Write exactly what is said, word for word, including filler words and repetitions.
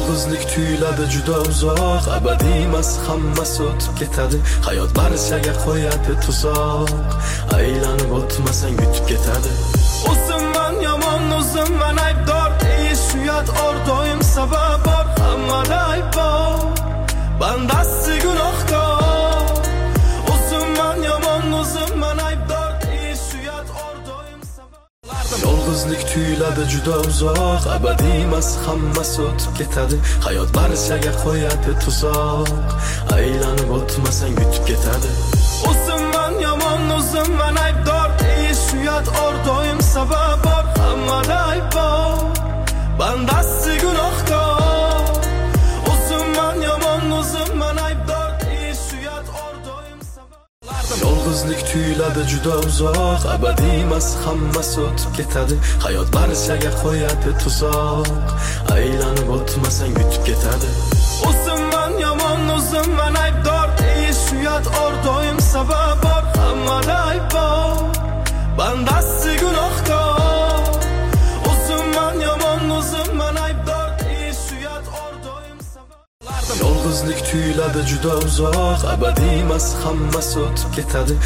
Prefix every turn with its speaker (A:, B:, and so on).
A: Yolg'izlik tuyuladi juda uzoq, abadiy emas, hammasi o'tib ketadi. Hayot barchaga qo'yadi tuzoq, aylanib o'tmasang yutib ketadi. O'zimman yomon, o'zimman aybdor, deyish uyat or, doim sabab bor, hammada ayb bor, bandasi gunohkor. O'zimman yomon, o'zimman aybdor, deyish uyat or, doim sabab. Yolg'izlik tuyuladi juda uzoq, abadiy emas, hammasi o'tib ketadi. Hayot barchaga qo'yadi tuzoq, aylanib o'tmasang yutib ketadi. O'zimman yomon, o'zimman aybdor, deyish uyat or, doim sabab bor, hammada ayb bor, bandasi gunohkor. O'zimman yomon, o'zimman aybdor, deyish uyat or, doim sabab. Yolg'izlik tuyuladi juda uzoq, abadiy emas, hammasi o'tib ketadi. Hayot barchaga qo'yadi tuzoq, aylanib o'tmasang yutib ketadi. O'zimman yomon, o'zimman aybdor, deyish uyat or, doim sabab bor, hammada ayb bor, bandasi gunohkor. O'zimman yomon, o'zimman aybdor, deyish uyat or, doim sabab. Yolg'izlik tuyuladi juda uzoq, abadiy emas, hammasi o'tib ketadi.